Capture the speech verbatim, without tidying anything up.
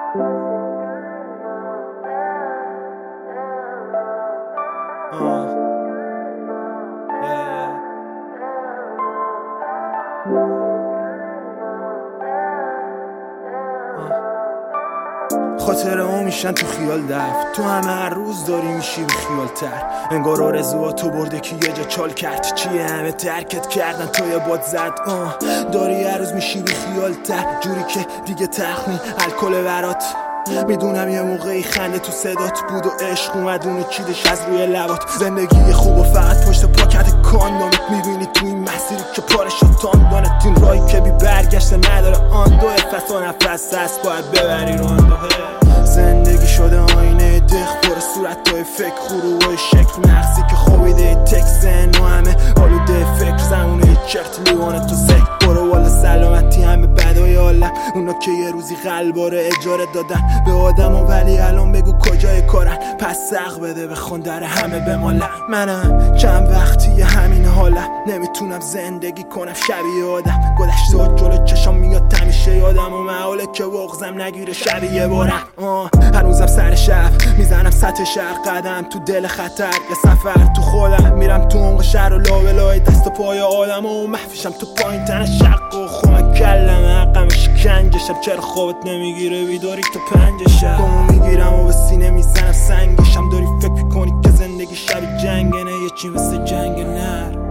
خاطره ها میشن تو خیال دفت، تو همه هر روز داری میشی بی خیال تر. انگار آرزوها تو برده که یه جا چال کرد، چیه همه ترکت کردن تو یه باد زد. آه داری هر روز میشی بی خیال تر، جوری که دیگه تخمین الکل برات. میدونم یه موقعی خنده تو صدات بود و عشق اومد اونو چیدش از روی لبات. زندگی خوب و فقط پشت پاکت کاندامت میبینی تو این مسیری که پارش و تاندانت، این راهی که بی برگشته نداره آن دو نفس و نفس هست باید ببری رو آن. زندگی شده آینه دخ پر صورت های فکر خروهای شکل، مغزی که خوابیده تک زن و همه آلوده فکر، زمونه چرت لیوانه تو ذکر. برو والا سلامتی همه بدای عالم، اونا که یه روزی قلباره اجاره دادن به آدم و ولی الان بگو کجای کارن. پس سق بده بخون در همه بمالم. منم چند وقتی همین حالم، نمیتونم زندگی کنم شبیه آدم. گذشته جلو چشام میاد تمیشه یادم و محاله که بغضم نگیره شبیه بارم. هنوزم سر شب میزنم سطح شهر، قدم تو دل خطر، یه سفر تو خودم میرم تو عمق شهر و لابلای دست و پای آدم و محفشم تو پایین تن شق و خونه کلم حقم شکنجشم. چرا خوابت نمیگیره بیداری تو پنجشم، گمو میگیرم و به سینه میزنم سنگشم. داری فکر میکنی که زندگی شبیه جنگه، نه یه چی مثل جنگ نر.